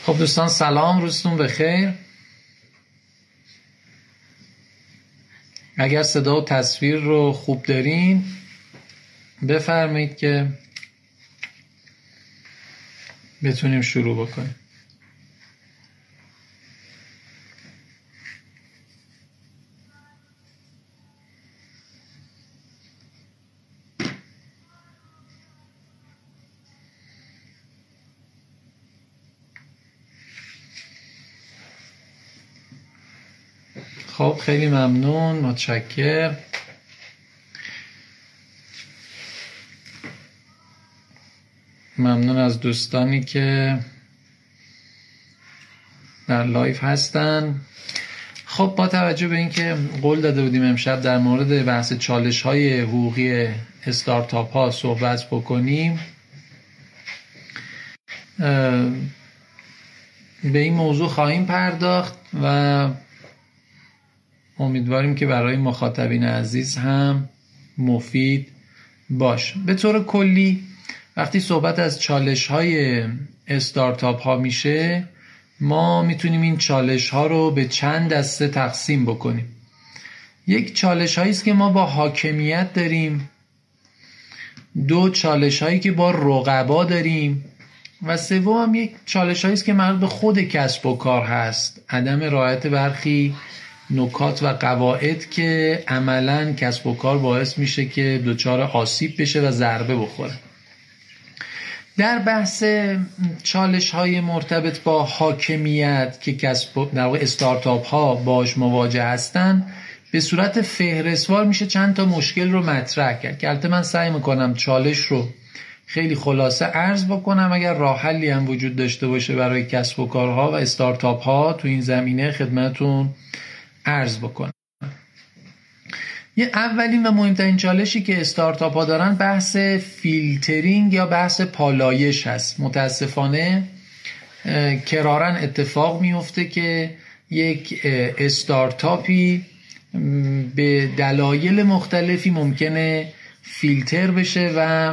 خب دوستان سلام، روزتون بخیر. اگر صدا و تصویر رو خوب دارین بفرمایید که بتونیم شروع بکنیم. خب خیلی ممنون، متشکرم. ممنون از دوستانی که در لایف هستن. خب با توجه به اینکه قول داده بودیم امشب در مورد بحث چالش‌های حقوقی استارتاپ ها صحبت بکنیم، به این موضوع خواهیم پرداخت و امیدواریم که برای مخاطبین عزیز هم مفید باشه. به طور کلی وقتی صحبت از چالش‌های استارتاپ ها میشه، ما میتونیم این چالش ها رو به چند دسته تقسیم بکنیم. یک چالش هایی است که ما با حاکمیت داریم، دو چالش هایی که با رقبا داریم و سوم یک چالش هایی است که مربوط به خود کسب و کار هست، عدم رعایت برخی نکات و قواعد که عملاً کسب و کار باعث میشه که دچار آسیب بشه و ضربه بخوره. در بحث چالش های مرتبط با حاکمیت که در واقع استارتاپ ها باش مواجه هستن، به صورت فهرستوار میشه چند تا مشکل رو مطرح کرد که البته من سعی میکنم چالش رو خیلی خلاصه عرض بکنم. اگر راه حلی هم وجود داشته باشه برای کسب و کارها و استارتاپ ها تو این زمینه خدمتتون عرض بکنم. یه اولین و مهمترین چالشی که استارتاپ ها دارن بحث فیلترینگ یا بحث پالایش هست. متاسفانه کراراً اتفاق میفته که یک استارتاپی به دلایل مختلفی ممکنه فیلتر بشه و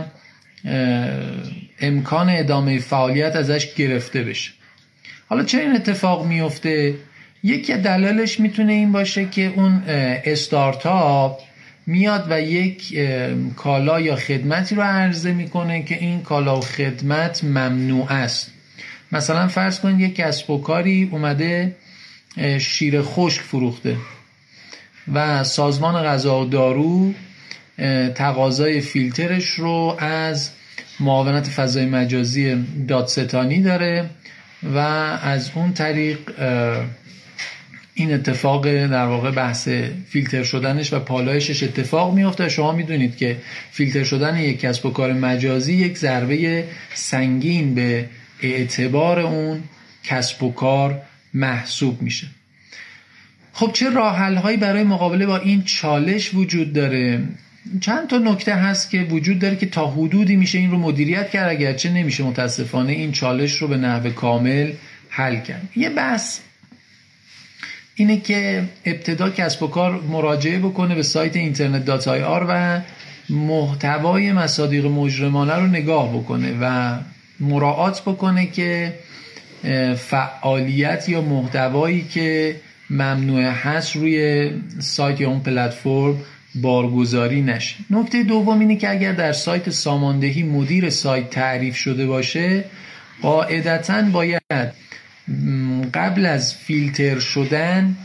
امکان ادامه فعالیت ازش گرفته بشه. حالا چرا این اتفاق میفته؟ یکی دلایلش میتونه این باشه که اون استارتاپ میاد و یک کالا یا خدمتی رو عرضه میکنه که این کالا و خدمت ممنوع است. مثلا فرض کنید یک کسب و کاری اومده شیر خشک فروخته و سازمان غذا و دارو تقاضای فیلترش رو از معاونت فضای مجازی دادستانی داره و از اون طریق این اتفاق در واقع بحث فیلتر شدنش و پالایشش اتفاق میفته. شما میدونید که فیلتر شدن یک کسب و کار مجازی یک ضربه سنگین به اعتبار اون کسب و کار محسوب میشه. خب چه راه حل هایی برای مقابله با این چالش وجود داره؟ چند تا نکته هست که وجود داره که تا حدودی میشه این رو مدیریت کرد، اگرچه نمیشه متاسفانه این چالش رو به نحو کامل حل کرد. یه بحث اینه که ابتدا کسب و کار مراجعه بکنه به سایت internet.ir و محتوای مصادیق مجرمانه رو نگاه بکنه و مراعات بکنه که فعالیت یا محتوایی که ممنوع هست روی سایت یا اون پلتفرم بارگذاری نشه. نکته دوم اینه که اگر در سایت ساماندهی مدیر سایت تعریف شده باشه، قاعدتاً باید قبل از فیلتر شدن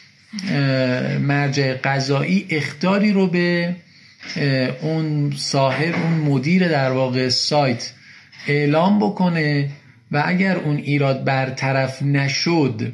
مرجع قضایی اخطاری رو به اون صاحب، اون مدیر در واقع سایت اعلام بکنه و اگر اون ایراد برطرف نشد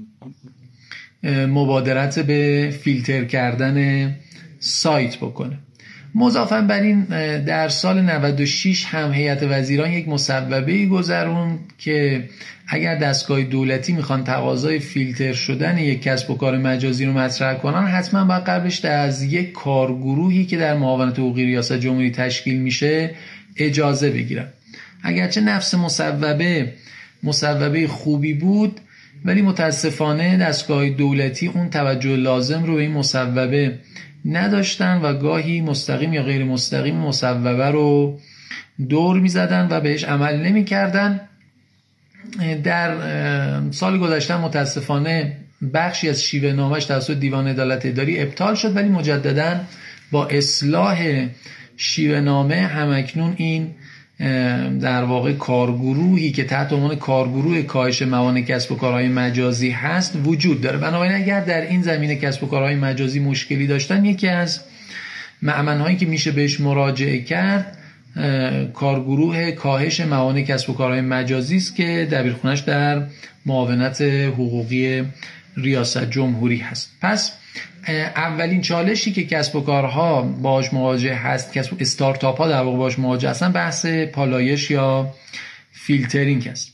مبادرت به فیلتر کردن سایت بکنه. مضافاً بر این در سال 96 هم هیئت وزیران یک مصوبه‌ای گذروند که اگر دستگاه دولتی میخوان تقاضای فیلتر شدن یک کسب و کار مجازی رو مطرح کنن، حتما باید قبلش از یک کارگروهی که در معاونت حقوقی ریاست جمهوری تشکیل میشه اجازه بگیرن. اگرچه نفس مصوبه خوبی بود، ولی متاسفانه دستگاه دولتی اون توجه لازم رو به این مصوبه نداشتن و گاهی مستقیم یا غیر مستقیم مصوبه رو دور میزدن و بهش عمل نمی کردن در سال گذشته متاسفانه بخشی از شیوه نامش توسط دیوان عدالت اداری ابطال شد، ولی مجددا با اصلاح شیوه نامه همکنون این در واقع کارگروهی که تحت عنوان کارگروه کاهش موانع کسب و کارهای مجازی هست وجود داره. بنابراین اگر در این زمینه کسب و کارهای مجازی مشکلی داشتن، یکی از مأمن‌هایی که میشه بهش مراجعه کرد کارگروه کاهش موانع کسب و کارهای مجازی است که دبیرخونه‌اش در معاونت حقوقی ریاست جمهوری هست. پس اولین چالشی که کسب و کارها باهاش مواجه هست، کسب استارتاپ ها در واقع باهاش مواجه هستن، بحث پالایش یا فیلترینگ است.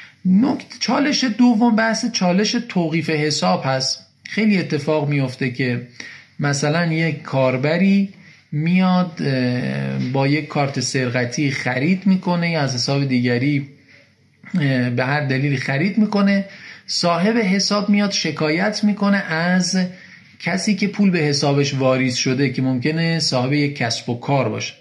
چالش دوم بحث چالش توقیف حساب هست. خیلی اتفاق میفته که مثلا یک کاربری میاد با یک کارت سرقتی خرید میکنه یا از حساب دیگری به هر دلیلی خرید میکنه، صاحب حساب میاد شکایت میکنه از کسی که پول به حسابش واریز شده که ممکنه صاحب یک کسب و کار باشه.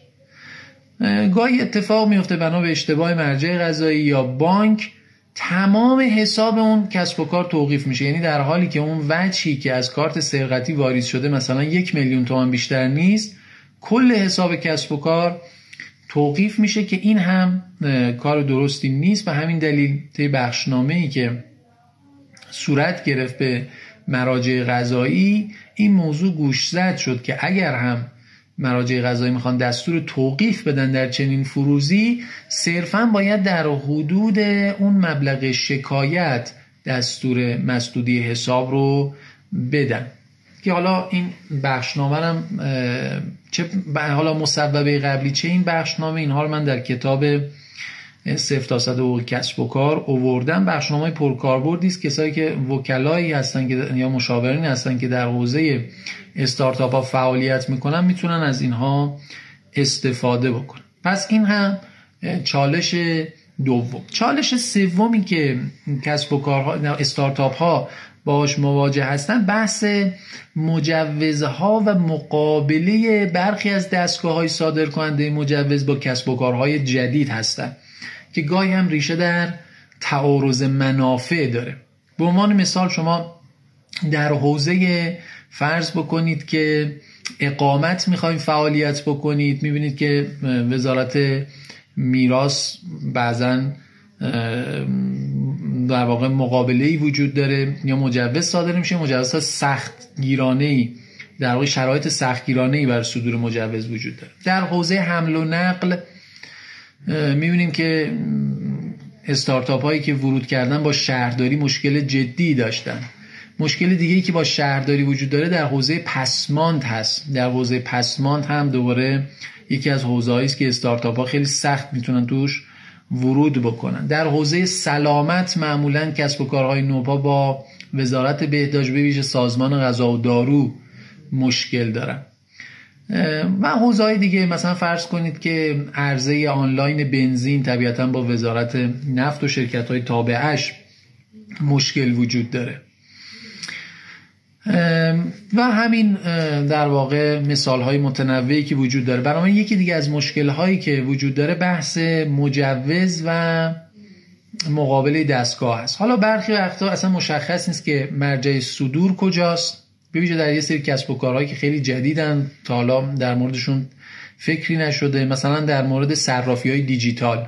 گاهی اتفاق میفته بنا به اشتباه مرجع قضایی یا بانک تمام حساب اون کسب و کار توقیف میشه، یعنی در حالی که اون وجهی که از کارت سرقتی واریز شده مثلا 1,000,000 تومان بیشتر نیست، کل حساب کسب و کار توقیف میشه که این هم کار درستی نیست. و همین دلیل طی بخشنامه‌ای که صورت گرفت به مراجع قضایی این موضوع گوشزد شد که اگر هم مراجع قضایی میخوان دستور توقیف بدن در چنین فروزی، صرفاً باید در حدود اون مبلغ شکایت دستور مسدودی حساب رو بدن. که حالا این بخشنامه هم چه حالا مصوبه قبلی چه این بخشنامه، اینها رو من در کتاب 0 تا 100 حقوق کسب و کار آوردم. بخشنامه پرکاربردی است. کسایی که وکلایی هستن که یا مشاورین هستن که در حوزه استارتاپ ها فعالیت میکنن میتونن از اینها استفاده بکنن. پس این هم چالش دوم. چالش سومی که کسب و کارها استارتاپ ها باهاش مواجه هستن بحث مجوزها و مقابله برخی از دستگاه‌های صادرکننده مجوز با کسب و کارهای جدید هستن که گاهی هم ریشه در تعارض منافع داره. به عنوان مثال شما در حوزه فرض بکنید که اقامت میخواین فعالیت بکنید، میبینید که وزارت میراث بعضاً در واقع مقابله‌ای وجود داره یا مجوز صادر میشه، مجوزها سخت گیرانه‌ای در واقع شرایط سخت گیرانه‌ای برای صدور مجوز وجود داره. در حوزه حمل و نقل میبینیم که استارتاپ هایی که ورود کردن با شهرداری مشکل جدی داشتن. مشکل دیگه‌ای که با شهرداری وجود داره در حوزه پسماند هست. در حوزه پسماند هم دوباره یکی از حوزه‌هایی است که استارتاپ ها خیلی سخت میتونن توش ورود بکنن. در حوزه سلامت معمولاً کسب و کارهای نوپا با وزارت بهداشت به ویژه سازمان غذا و دارو مشکل دارن. و حوزه‌های دیگه مثلا فرض کنید که عرضه آنلاین بنزین طبیعتاً با وزارت نفت و شرکت‌های تابعش مشکل وجود داره. و همین در واقع مثال‌های متنوعی که وجود داره. برای یکی دیگه از مشکل‌هایی که وجود داره بحث مجوز و مقابله دستگاه است. حالا برخی وقتا اصلا مشخص نیست که مرجع صدور کجاست، به ویژه در یه سری کسب و کارهایی که خیلی جدیدن تا حالا در موردشون فکری نشده. مثلا در مورد صرافی‌های دیجیتال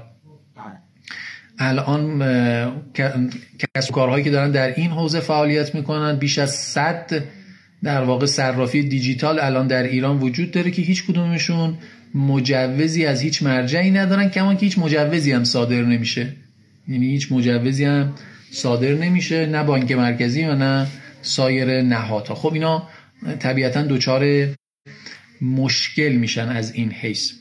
الان کسب و کارهایی که دارن در این حوزه فعالیت میکنن بیش از 100 در واقع صرافی دیجیتال الان در ایران وجود داره که هیچ کدومشون مجوزی از هیچ مرجعی ندارن، کمان که هیچ مجوزی هم صادر نمیشه. یعنی هیچ مجوزی هم صادر نمیشه، نه بانک مرکزی و نه سایر نهادها. خب اینا طبیعتا دچار مشکل میشن از این حیث.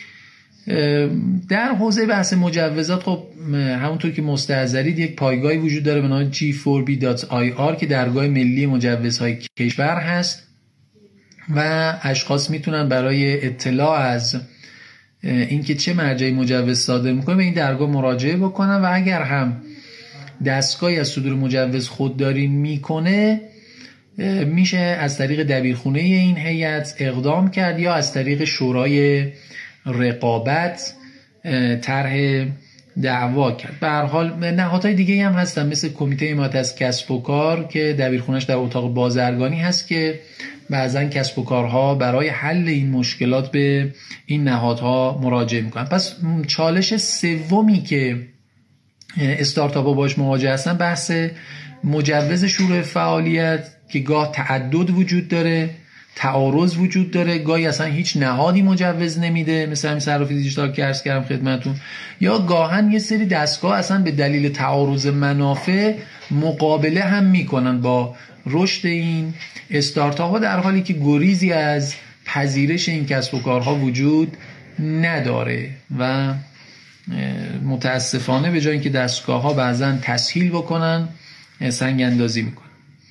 در حوزه بحث مجوزات خب همونطور که مستحضرید یک پایگاهی وجود داره به نام G4B.ir که درگاه ملی مجوزهای کشور هست و اشخاص میتونن برای اطلاع از اینکه چه مرجعی مجوز صادر میکنه به این درگاه مراجعه بکنن و اگر هم دستگاهی از صدور مجوز خودداری میکنه میشه از طریق دبیرخونه این هیئت اقدام کرد یا از طریق شورای رقابت طرح دعوا کرد. به هر حال نهادهای دیگه هم هستن مثل کمیته حمایت از کسب و کار که دبیرخونه‌اش در اتاق بازرگانی هست که بعضا کسب و کارها برای حل این مشکلات به این نهادها مراجعه میکنن. پس چالش سومی که استارتاپ‌ها باش مواجه هستن بحث مجوز شروع فعالیت که گاه تعدد وجود داره، تعارض وجود داره، گاهی اصلا هیچ نهادی مجوز نمیده مثل همین صرافی دیجیتال که عرض کردم خدمتتون، یا گاهن یه سری دستگاه اصلا به دلیل تعارض منافع مقابله هم میکنن با رشد این استارتاپ ها، در حالی که گریزی از پذیرش این کسب و کارها وجود نداره و متاسفانه به جای اینکه دستگاه ها بعضن تسهیل بکنن سنگ اندازی میکنن.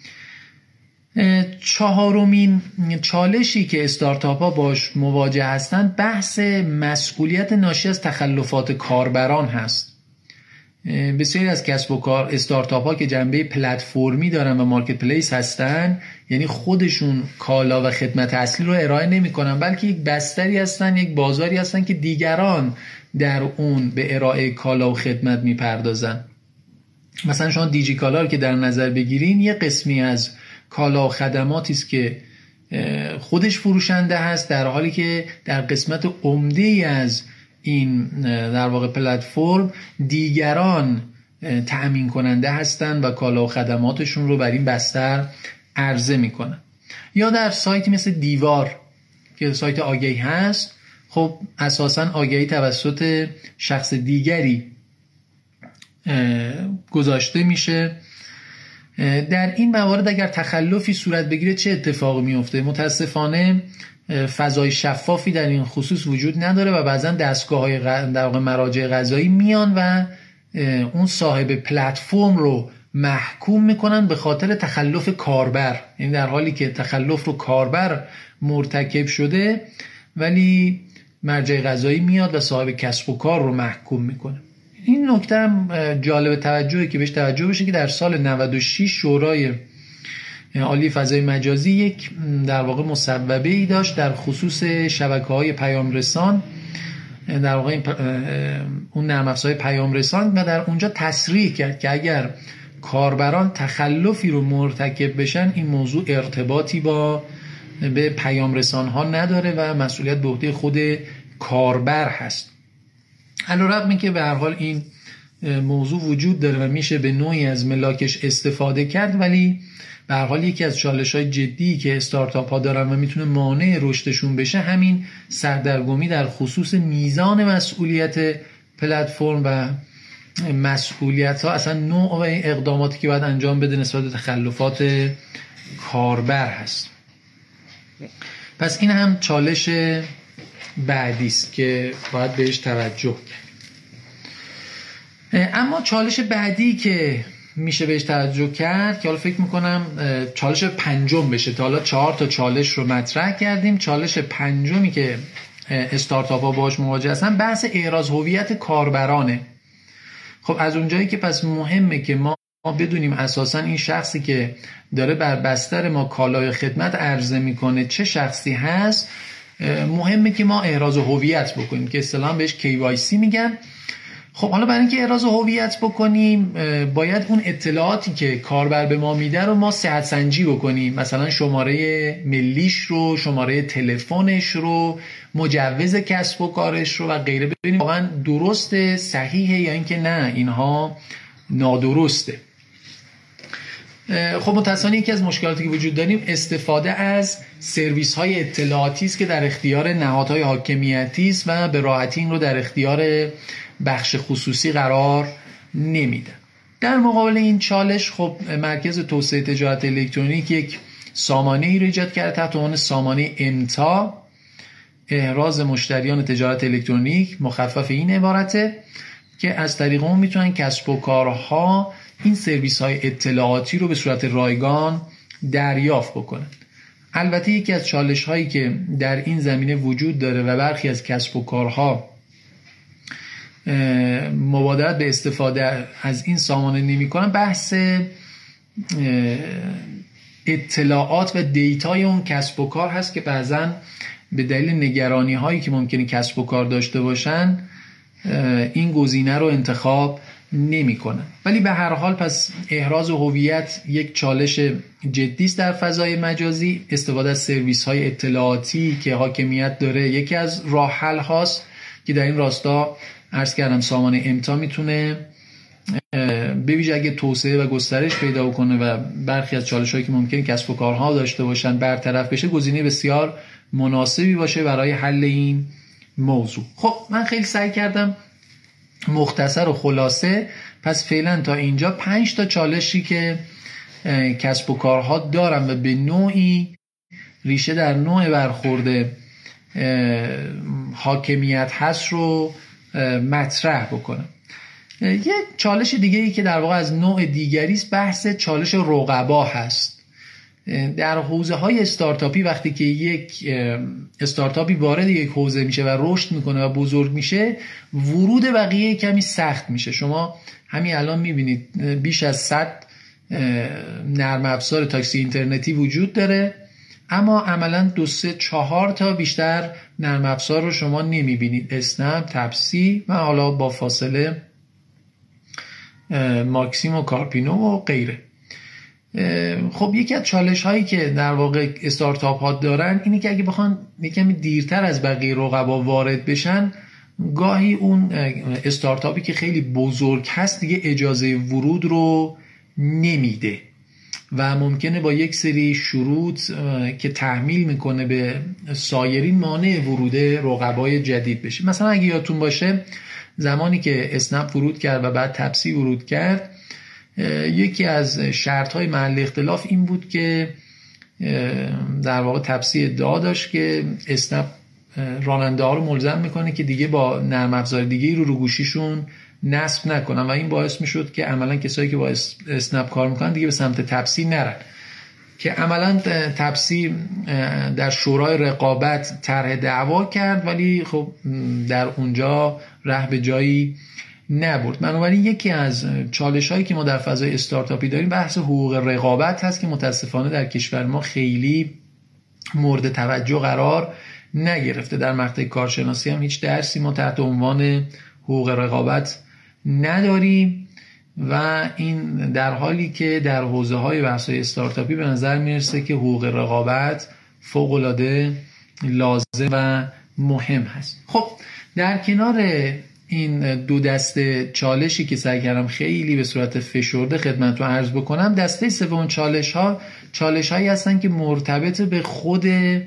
چهارمین چالشی که استارتاپ ها باش مواجه هستن بحث مسئولیت ناشی از تخلفات کاربران هست. بسیاری از کسب و کار استارتاپ ها که جنبه پلتفرمی دارن و مارکت پلیس هستن، یعنی خودشون کالا و خدمت اصلی رو ارائه نمی کنن، بلکه یک بستری هستن، یک بازاری هستن که دیگران در اون به ارائه کالا و خدمت می پردازن. مثلا شما دیجی کالا رو که در نظر بگیرین، یه قسمی از کالا و خدماتی است که خودش فروشنده هست، در حالی که در قسمت عمده‌ای از این در واقع پلتفرم دیگران تأمین کننده هستن و کالا و خدماتشون رو بر این بستر عرضه میکنن. یا در سایتی مثل دیوار که سایت آگهی هست، خب اساساً آگهی توسط شخص دیگری گذاشته میشه. در این موارد اگر تخلفی صورت بگیره چه اتفاقی میفته؟ متاسفانه فضای شفافی در این خصوص وجود نداره و بعضا دستگاه‌های در واقع مراجع قضایی میان و اون صاحب پلتفرم رو محکوم میکنن به خاطر تخلف کاربر، یعنی در حالی که تخلف رو کاربر مرتکب شده ولی مرجع قضایی میاد و صاحب کسب و کار رو محکوم میکنه. این نکته هم جالب توجهه که بهش توجه بشه که در سال 96 شورای عالی فضای مجازی یک در واقع مصوبه ای داشت در خصوص شبکه‌های پیام رسان، در واقع اون نرم افزارهای پیام رسان، و در اونجا تصریح کرد که اگر کاربران تخلفی رو مرتکب بشن این موضوع ارتباطی با به پیام رسان ها نداره و مسئولیت به عهده خود کاربر هست. علی‌رغم اینکه به هر حال این موضوع وجود داره و میشه به نوعی از ملاکش استفاده کرد، ولی به هر حال یکی از چالش‌های جدی که استارتاپ ها دارن و میتونه مانع رشدشون بشه همین سردرگمی در خصوص میزان مسئولیت پلتفرم و مسئولیت ها، اصلا نوع و اقداماتی که باید انجام بده نسبت به تخلفات کاربر هست. پس این هم چالش بعدی است که باید بهش توجه کرد. اما چالش بعدی که میشه بهش توجه کرد که حالا فکر میکنم چالش پنجم بشه، تا حالا 4 تا چالش رو مطرح کردیم. چالش پنجمی که استارتاپ ها باهاش مواجه هستن بحث احراز هویت کاربرانه. خب از اونجایی که پس مهمه که ما بدونیم اساسا این شخصی که داره بر بستر ما کالای خدمت عرضه میکنه چه شخصی هست، مهمه که ما احراز هویت بکنیم که اصطلاحاً بهش KYC میگن. خب حالا برای اینکه احراز هویت بکنیم باید اون اطلاعاتی که کاربر به ما میده رو ما صحت سنجی بکنیم، مثلا شماره ملیش رو، شماره تلفنش رو، مجوز کسب و کارش رو و غیره، ببینیم واقعا درسته، صحیحه یا اینکه نه اینها نادرسته. خب متأسفانه یکی از مشکلاتی که وجود داریم استفاده از سرویس های اطلاعاتی است که در اختیار نهادهای حاکمیتی است و به راحتی این رو در اختیار بخش خصوصی قرار نمیده. در مقابل این چالش خب مرکز توسعه تجارت الکترونیک یک سامانه ای رو ایجاد کرده تحت عنوان سامانه امتا، احراز مشتریان تجارت الکترونیک، مخفف این عبارته که از طریق اون میتونن کسب و کارها این سرویس های اطلاعاتی رو به صورت رایگان دریافت بکنن. البته یکی از چالش هایی که در این زمینه وجود داره و برخی از کسب و کارها مبادرت به استفاده از این سامانه نمی کنن، بحث اطلاعات و دیتای اون کسب و کار هست که بعضن به دلیل نگرانی هایی که ممکنه کسب و کار داشته باشن این گزینه رو انتخاب نمی‌کنن. ولی به هر حال پس احراز هویت یک چالش جدی است در فضای مجازی. استفاده از سرویس‌های اطلاعاتی که حاکمیت داره یکی از راه حل هاست که در این راستا عرض کردم سازمان امتا میتونه به ویژه اگه توسعه و گسترش پیدا کنه و برخی از چالش‌هایی که ممکنه کسب و کارها داشته باشن برطرف بشه، گزینه بسیار مناسبی باشه برای حل این موضوع. خب من خیلی سعی کردم مختصر و خلاصه پس فعلا تا اینجا 5 تا چالشی که کسب و کارها دارن و به نوعی ریشه در نوع برخورد حاکمیت هست رو مطرح بکنم. یه چالش دیگه ای که در واقع از نوع دیگری است بحث چالش رقبا هست. در حوزه های استارتاپی وقتی که یک استارتاپی وارد یک حوزه میشه و رشد میکنه و بزرگ میشه، ورود بقیه کمی سخت میشه. شما همین الان میبینید بیش از 100 نرم افزار تاکسی اینترنتی وجود داره، اما عملا 2-3-4 تا بیشتر نرم افزار رو شما نمیبینید. اسنپ، تپسی و حالا با فاصله ماکسیم و کارپینو و غیره. خب یکی از چالش هایی که در واقع استارتاپ ها دارن اینه که اگه بخوان یکمی دیرتر از بقیه رقبا وارد بشن، گاهی اون استارتاپی که خیلی بزرگ هست دیگه اجازه ورود رو نمیده و ممکنه با یک سری شروط که تحمیل میکنه به سایرین مانع ورود رقبای جدید بشه. مثلا اگه یادتون باشه زمانی که اسنپ ورود کرد و بعد تپسی ورود کرد، یکی از شرط‌های محل اختلاف این بود که در واقع تپسی ادعا داشت که اسنپ راننده ها رو ملزم میکنه که دیگه با نرم افزار دیگه رو گوشیشون نصب نکنن و این باعث میشد که عملا کسایی که با اسنپ کار میکنن دیگه به سمت تپسی نرن، که عملا تپسی در شورای رقابت طرح دعوا کرد ولی خب در اونجا ره به جایی نبرد. بنابراین یکی از چالش هایی که ما در فضای استارتاپی داریم بحث حقوق رقابت هست که متاسفانه در کشور ما خیلی مورد توجه قرار نگرفته. در مقطع کارشناسی هم هیچ درسی ما تحت عنوان حقوق رقابت نداریم و این در حالی که در حوزه های بحث‌های استارتاپی به نظر میرسه که حقوق رقابت فوق‌العاده لازم و مهم هست. خب در کنار این دو دسته چالشی که سعی کردم خیلی به صورت فشرده خدمتتون عرض بکنم، دسته سوم چالش هایی هستن که مرتبط به خود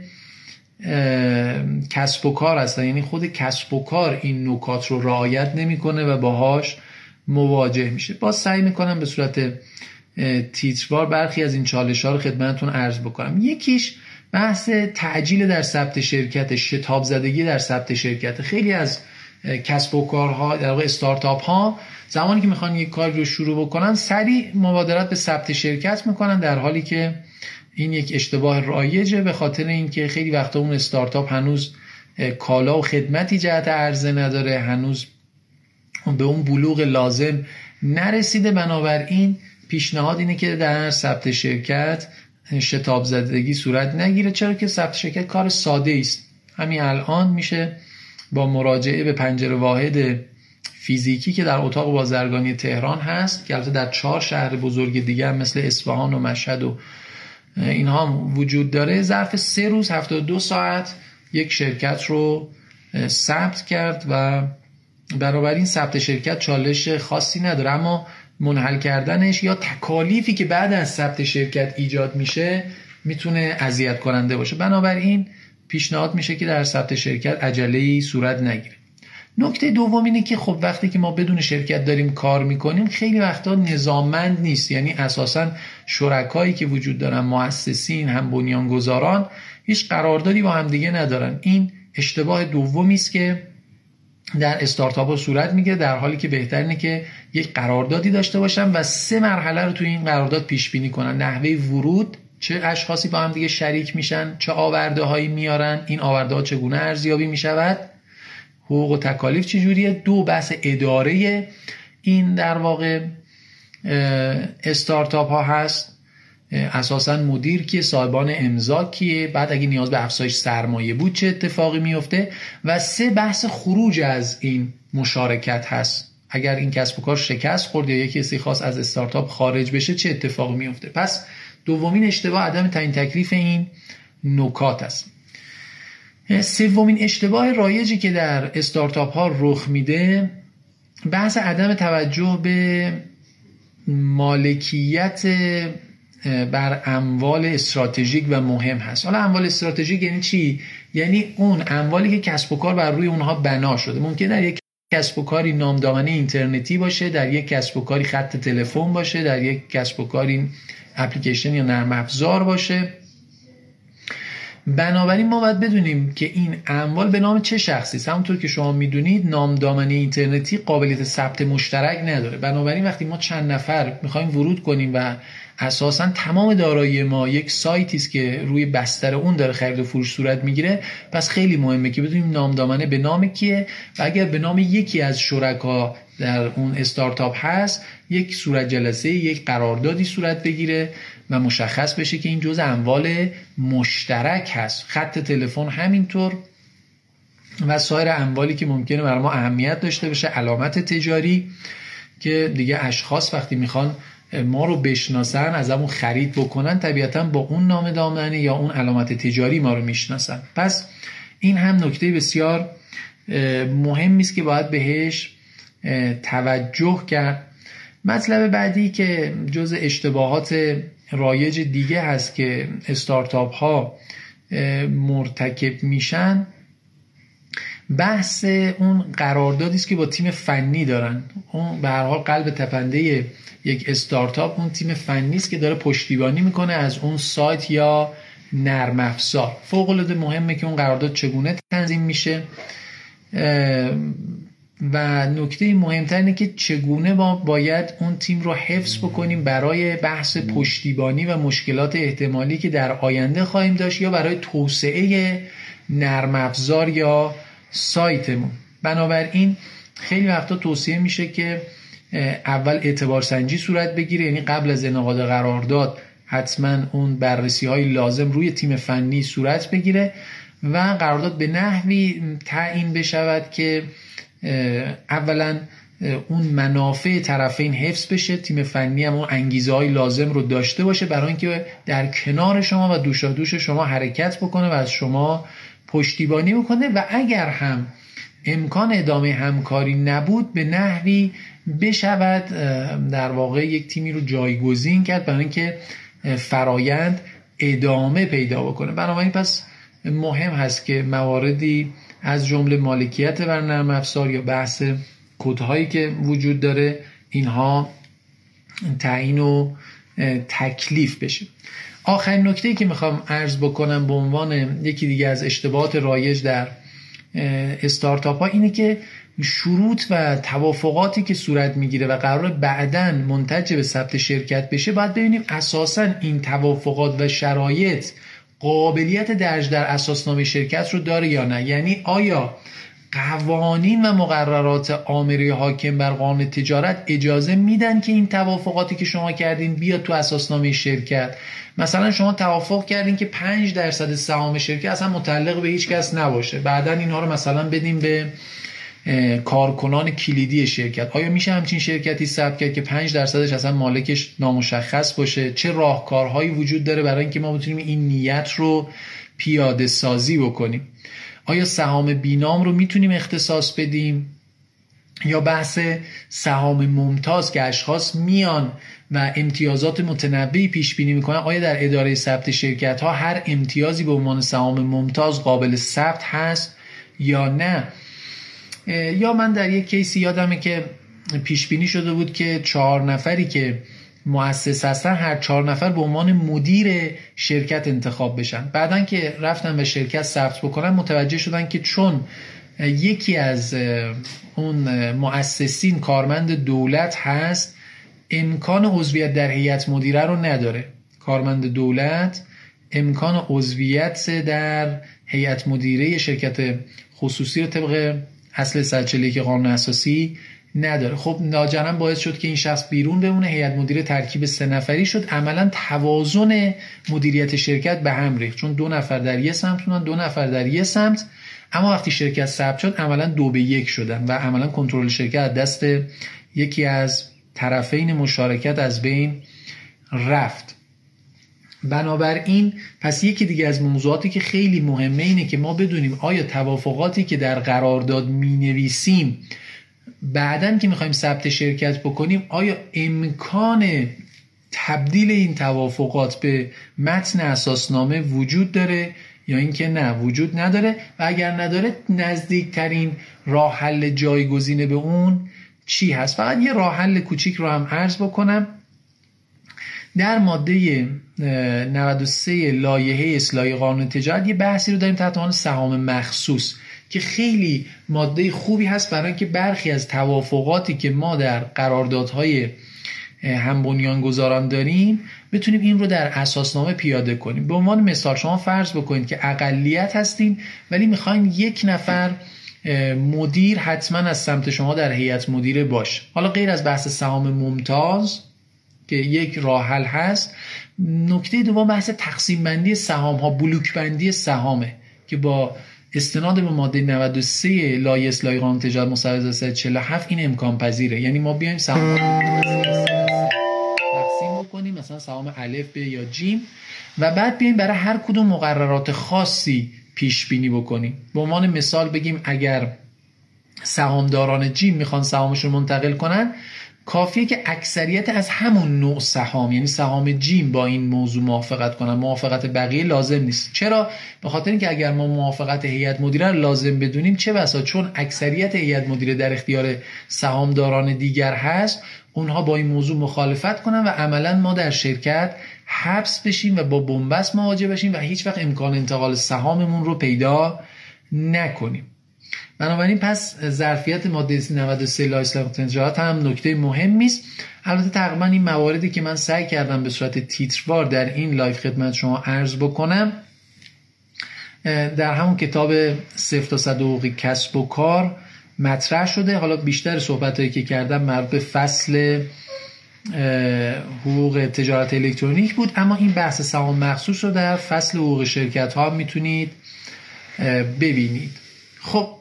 کسب و کار هستن، یعنی خود کسب و کار این نکات رو رعایت نمیکنه و باهاش مواجه میشه. باز سعی میکنم به صورت تیتروار برخی از این چالش ها رو خدمتتون عرض بکنم. یکیش بحث تعجیل در ثبت شرکت، شتاب زدگی در ثبت شرکت. خیلی از کسب و کارها در واقع استارتاپ ها زمانی که میخوان یک کار رو شروع بکنن سریع مبادرت به ثبت شرکت میکنن، در حالی که این یک اشتباه رایجه، به خاطر اینکه خیلی وقتا اون استارتاپ هنوز کالا و خدمتی جهت عرضه نداره، هنوز به اون بلوغ لازم نرسیده. بنابراین پیشنهاد اینه که در ثبت شرکت شتاب زدگی صورت نگیره، چرا که ثبت شرکت کار ساده است. همین الان میشه با مراجعه به پنجره واحد فیزیکی که در اتاق بازرگانی تهران هست که البته در 4 شهر بزرگ دیگه هم مثل اصفهان و مشهد و اینها وجود داره، ظرف 3 روز 72 ساعت یک شرکت رو ثبت کرد و بنابراین ثبت شرکت چالش خاصی نداره، اما منحل کردنش یا تکالیفی که بعد از ثبت شرکت ایجاد میشه میتونه اذیت کننده باشه. بنابراین پیشنهاد میشه که در ثبت شرکت عجله‌ای صورت نگیره. نکته دوم اینه که خب وقتی که ما بدون شرکت داریم کار میکنیم خیلی وقتا نظاممند نیست، یعنی اساساً شرکایی که وجود دارن، مؤسسین هم بنیانگذاران، هیچ قراردادی با هم دیگه ندارن. این اشتباه دومی است که در استارتاپ ها صورت میگیره، در حالی که بهتر اینه که یک قراردادی داشته باشن و 3 مرحله رو توی این قرارداد پیش بینی کنن: نحوه ورود، چه اشخاصی با هم دیگه شریک میشن، چه آورده هایی میارن، این آورده ها چگونه ارزیابی میشود، حقوق و تکالیف چجوریه. 2 بحث اداره این در واقع استارتاپ ها هست اساساً مدیر کیه، صاحبان امضا کیه، بعد اگه نیاز به افزایش سرمایه بود چه اتفاقی میفته، و 3 بحث خروج از این مشارکت هست. اگر این کسب و کار شکست خورد یا یکی کسی خاص از استارتاپ خارج بشه چه اتفاقی میفته. پس دومین اشتباه عدم تعیین تکلیف این نکات است. سومین اشتباه رایجی که در استارتاپ ها رخ میده بحث عدم توجه به مالکیت بر اموال استراتژیک و مهم هست. حالا اموال استراتژیک یعنی چی؟ یعنی اون اموالی که کسب و کار بر روی اونها بنا شده. ممکن در یک کسب و کاری نامدارنده اینترنتی باشه، در یک کسب و کاری خط تلفن باشه، در یک کسب و کاری اپلیکیشن یا نرم افزار باشه. بنابراین ما باید بدونیم که این اموال به نام چه شخصی است. همونطور که شما میدونید نامدارنده اینترنتی قابلیت ثبت مشترک نداره. بنابراین وقتی ما چند نفر میخوایم ورود کنیم و اساساً تمام دارایی ما یک سایتی است که روی بستر اون داره خرید و فروش صورت میگیره، پس خیلی مهمه که بدونیم نامدارنده به نام کیه و اگر به نام یکی از شرکا در اون استارتاپ هست یک صورت جلسه، یک قراردادی صورت بگیره و مشخص بشه که این جزء اموال مشترک هست. خط تلفن همینطور و سایر اموالی که ممکنه برای ما اهمیت داشته باشه، علامت تجاری که دیگه اشخاص وقتی میخوان ما رو بشناسن از همون خرید بکنن طبیعتا با اون نام دامنه یا اون علامت تجاری ما رو میشناسن. پس این هم نکته بسیار مهمی است که باید بهش توجه کرد. مطلب بعدی که جز اشتباهات رایج دیگه هست که استارتاپ ها مرتکب میشن بحث اون قراردادی است که با تیم فنی دارن. اون به هر حال قلب تپنده یک استارتاپ اون تیم فنی است که داره پشتیبانی میکنه از اون سایت یا نرم افزار. فوق العاده مهمه که اون قرارداد چگونه تنظیم میشه و نکته مهمتر اینه که چگونه باید اون تیم رو حفظ بکنیم برای بحث پشتیبانی و مشکلات احتمالی که در آینده خواهیم داشت یا برای توسعه نرم افزار یا سایتمون. بنابراین خیلی وقتا توصیه میشه که اول اعتبار سنجی صورت بگیره، یعنی قبل از انعقاد قرارداد حتما اون بررسی های لازم روی تیم فنی صورت بگیره و قرارداد به نحوی تعیین بشود که اولا اون منافع طرفین حفظ بشه، تیم فنی هم اون انگیزه های لازم رو داشته باشه برای اینکه در کنار شما و دوشادوش شما حرکت بکنه و از شما پشتیبانی بکنه و اگر هم امکان ادامه همکاری نبود به نحوی بشود در واقع یک تیمی رو جایگزین کرد برای اینکه فرایند ادامه پیدا بکنه. بنابراین پس مهم هست که مواردی از جمله مالکیت بر نرم افزار یا بحث کدهایی که وجود داره اینها تعیین و تکلیف بشه. آخرین نکته‌ای که میخوام عرض بکنم به عنوان یکی دیگه از اشتباهات رایج در استارتاپ ها اینه که شروط و توافقاتی که صورت میگیره و قرار بعداً منتج به ثبت شرکت بشه باید ببینیم اساساً این توافقات و شرایط قابلیت درج در اساسنامه شرکت رو داره یا نه. یعنی آیا قوانین و مقررات آمری حاکم بر قانون تجارت اجازه میدن که این توافقاتی که شما کردین بیاد تو اساسنامه شرکت؟ مثلا شما توافق کردین که 5% سهام شرکت اصلا متعلق به هیچ کس نباشه، بعدن اینها رو مثلا بدیم به کارکنان کلیدی شرکت. آیا میشه همچین شرکتی ثبت کرد که 5% اصلا مالکش نامشخص باشه؟ چه راهکارهایی وجود داره برای اینکه ما بتونیم این نیت رو پیاده سازی بکنیم؟ آیا سهام بینام رو میتونیم اختصاص بدیم یا بحث سهام ممتاز که اشخاص میان و امتیازات متنوعی پیش بینی میکنن، آیا در اداره ثبت شرکت ها هر امتیازی به عنوان سهام ممتاز قابل ثبت هست یا نه؟ یا من در یک کیسی یادمه که پیش بینی شده بود که 4 نفری که مؤسس هستن هر 4 نفر به عنوان مدیر شرکت انتخاب بشن. بعدن که رفتن به شرکت ثبت بکنن متوجه شدن که چون یکی از اون مؤسسین کارمند دولت هست امکان عضویت در هیئت مدیره رو نداره. کارمند دولت امکان عضویت در هیئت مدیره شرکت خصوصی رو طبق اصل 141 قانون اساسی نداره. خب لاجرم باعث شد که این شخص بیرون بمونه، هیئت مدیره ترکیب 3 نفری شد، عملا توازن مدیریت شرکت به هم ریخت، چون 2 نفر در یه سمت بودن، 2 نفر در یه سمت. اما وقتی شرکت ثبت شد عملا 2-1 شدن و عملا کنترل شرکت دست یکی از طرفین مشارکت از بین رفت. بنابراین پس یکی دیگه از موضوعاتی که خیلی مهمه اینه که ما بدونیم آیا توافقاتی که در قرارداد می‌نویسیم بعداً که می‌خوایم ثبت شرکت بکنیم آیا امکان تبدیل این توافقات به متن اساسنامه وجود داره یا اینکه نه وجود نداره، و اگر نداره نزدیکترین راه حل جایگزین به اون چی هست. فقط یه راه حل کوچیک رو هم عرض بکنم. در ماده 93 لایحه اصلاحی قانون تجارت یه بحثی رو داریم تحت عنوان سهام مخصوص که خیلی ماده خوبی هست برای اینکه برخی از توافقاتی که ما در قراردادهای هم بنیانگذاران داریم بتونیم این رو در اساسنامه پیاده کنیم. به عنوان مثال شما فرض بکنید که اقلیت هستین ولی میخواین 1 نفر مدیر حتما از سمت شما در هیئت مدیره باشه. حالا غیر از بحث سهام ممتاز که یک راه حل هست، نکته دوم بحث تقسیم بندی سهام ها، بلوک بندی سهامه که با استناد به ماده 93 لایحه اصلاحی قانون تجارت مصوب 347 این امکان پذیره. یعنی ما بیایم سهام تقسیم بکنیم، مثلا سهام الف ب یا جیم، و بعد بیایم برای هر کدوم مقررات خاصی پیش بینی بکنیم. به عنوان مثال بگیم اگر سهامداران جیم میخوان سهامشون منتقل کنن، کافیه که اکثریت از همون نوع سهام یعنی سهام جیم با این موضوع موافقت کنن، موافقت بقیه لازم نیست. چرا؟ به خاطر اینکه اگر ما موافقت هیئت مدیره رو لازم بدونیم چه بسا چون اکثریت هیئت مدیره در اختیار سهامداران دیگر هست، اونها با این موضوع مخالفت کنن و عملا ما در شرکت حبس بشیم و با بنبست مواجه بشیم و هیچ وقت امکان انتقال سهاممون رو پیدا نکنیم. بنابراین پس ظرفیت ماده 93 لایحه اصلاحی تجارت هم نکته مهمی است. البته تقریبا این مواردی که من سعی کردم به صورت تیتروار در این لایو خدمت شما عرض بکنم در همون کتاب 0 تا 100 حقوق کسب و کار مطرح شده. حالا بیشتر صحبتایی که کردم مربوط به فصل حقوق تجارت الکترونیک بود، اما این بحث سهام مخصوص رو در فصل حقوق شرکت ها میتونید ببینید. خب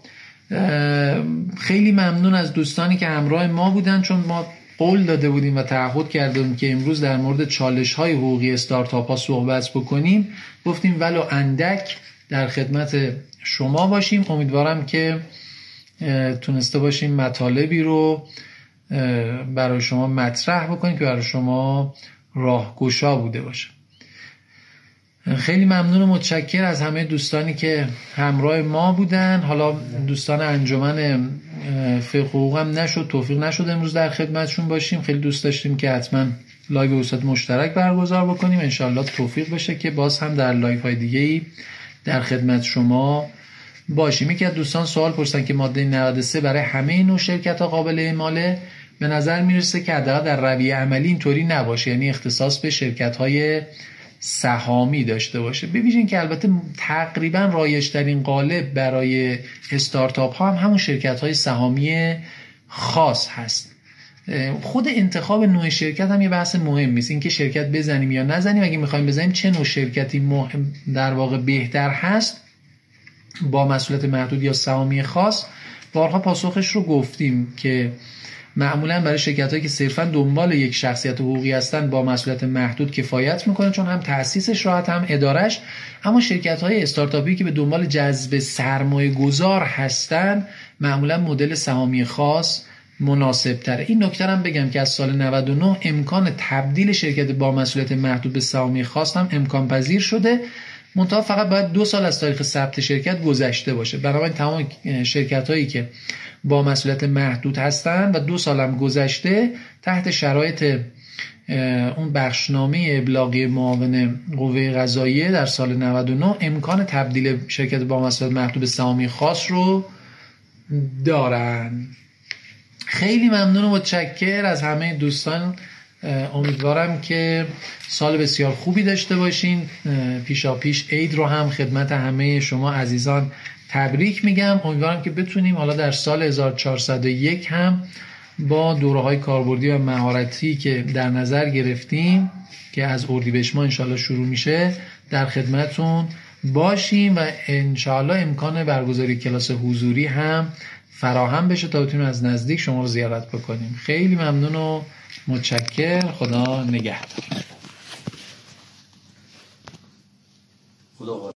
خیلی ممنون از دوستانی که همراه ما بودن، چون ما قول داده بودیم و تعهد کرده بودیم که امروز در مورد چالش‌های حقوقی استارتاپ ها صحبت بکنیم، گفتیم ولو اندک در خدمت شما باشیم. امیدوارم که تونسته باشیم مطالبی رو برای شما مطرح بکنیم که برای شما راهگشا بوده باشه. خیلی ممنون و متشکر از همه دوستانی که همراه ما بودن. حالا دوستان انجمن فقه حقوق هم توفیق نشد امروز در خدمتشون باشیم. خیلی دوست داشتیم که حتما لایو به صورت مشترک برگزار بکنیم. انشالله توفیق بشه که باز هم در لایو های دیگه‌ای در خدمت شما باشیم. یکی از دوستان سوال پرسیدن که ماده 93 برای همه نوع شرکت ها قابل اعماله. به نظر میرسه که حداقل در رویه عملی اینطوری نباشه، یعنی اختصاص به شرکت های سهامی داشته باشه. ببینید که البته تقریبا رایج‌ترین قالب برای استارتاپ ها هم همون شرکت های سهامی خاص هست. خود انتخاب نوع شرکت هم یه بحث مهمی است، اینکه شرکت بزنیم یا نزنیم. اگه می‌خوایم بزنیم چه نوع شرکتی در واقع بهتر هست، با مسئولیت محدود یا سهامی خاص؟ بارها پاسخش رو گفتیم که معمولا برای شرکت‌هایی که صرفاً دنبال یک شخصیت حقوقی هستن با مسئولیت محدود کفایت میکنه، چون هم تأسیسش راحت هم ادارش. اما شرکت‌های استارتاپی که به دنبال جذب سرمایه گذار هستن معمولا مدل سهامی خاص مناسب تره. این نکته هم بگم که از سال 99 امکان تبدیل شرکت با مسئولیت محدود به سهامی خاص هم امکان پذیر شده، منتها فقط باید 2 سال از تاریخ ثبت شرکت گذشته باشه. بنابراین تمام شرکت‌هایی که با مسئولیت محدود هستن و 2 سال هم گذشته تحت شرایط اون بخشنامه ابلاغی معاون قوه قضاییه در سال 99 امکان تبدیل شرکت با مسئولیت محدود به سهامی خاص رو دارن. خیلی ممنون و متشکر از همه دوستان. امیدوارم که سال بسیار خوبی داشته باشین. پیشا پیش عید رو هم خدمت همه شما عزیزان تبریک میگم. امیدوارم که بتونیم حالا در سال 1401 هم با دوره‌های کاربردی و مهارتی که در نظر گرفتیم که از اردیبهشت ماه انشالله شروع میشه در خدمتون باشیم و انشالله امکان برگزاری کلاس حضوری هم فراهم بشه تا بتونیم از نزدیک شما رو زیارت بکنیم. خیلی ممنون و متشکر. خدا نگهدار.